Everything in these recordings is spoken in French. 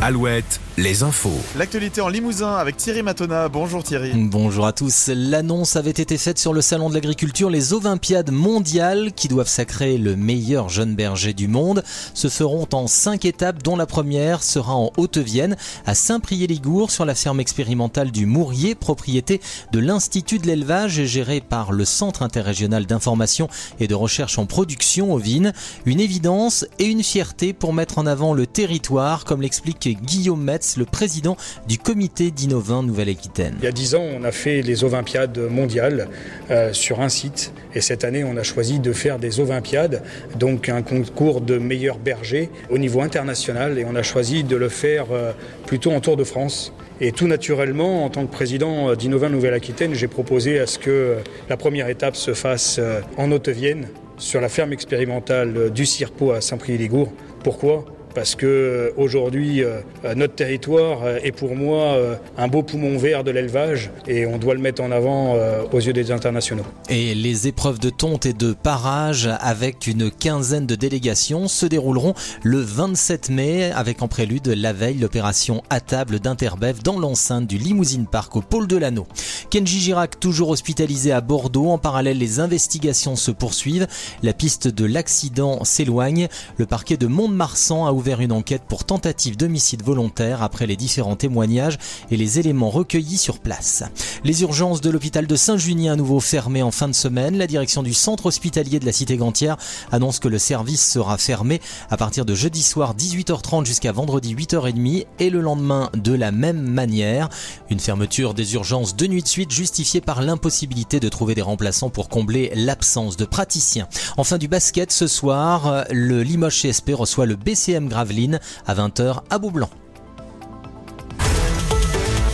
Alouette, les infos. L'actualité en Limousin avec Thierry Matona. Bonjour Thierry. Bonjour à tous. L'annonce avait été faite sur le salon de l'agriculture. Les Ovimpiades mondiales qui doivent sacrer le meilleur jeune berger du monde se feront en 5 étapes dont la première sera en Haute-Vienne à Saint-Priest-Ligours sur la ferme expérimentale du Mourier, propriété de l'Institut de l'élevage et gérée par le Centre interrégional d'information et de recherche en production ovine. Une évidence et une fierté pour mettre en avant le territoire, comme l'explique Guillaume Metz, le président du comité d'Innovin Nouvelle-Aquitaine. Il y a 10 ans, on a fait les Ovimpiades mondiales sur un site. Et cette année, on a choisi de faire des Ovimpiades, donc un concours de meilleurs bergers au niveau international. Et on a choisi de le faire plutôt en Tour de France. Et tout naturellement, en tant que président d'Innovin Nouvelle-Aquitaine, j'ai proposé à ce que la première étape se fasse en Haute-Vienne, sur la ferme expérimentale du Cirpeau à Saint-Priest-Ligours. Pourquoi ? Parce que aujourd'hui, notre territoire est pour moi un beau poumon vert de l'élevage et on doit le mettre en avant aux yeux des internationaux. Et les épreuves de tonte et de parage avec une quinzaine de délégations se dérouleront le 27 mai avec en prélude la veille l'opération à table d'Interbev dans l'enceinte du Limousine Park au pôle de l'Anneau. Kenji Girac toujours hospitalisé à Bordeaux. En parallèle, les investigations se poursuivent. La piste de l'accident s'éloigne. Le parquet de Mont-de-Marsan a ouvert une enquête pour tentative d'homicide volontaire après les différents témoignages et les éléments recueillis sur place. Les urgences de l'hôpital de Saint-Junien à nouveau fermées en fin de semaine. La direction du centre hospitalier de la Cité-Gantière annonce que le service sera fermé à partir de jeudi soir 18h30 jusqu'à vendredi 8h30 et le lendemain de la même manière. Une fermeture des urgences de nuit de suite justifiée par l'impossibilité de trouver des remplaçants pour combler l'absence de praticiens. Enfin, du basket ce soir, le Limoges CSP reçoit le BCM Gravelines à 20h à Beaublanc.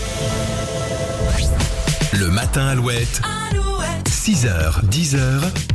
Le matin Alouette. 6h, 10h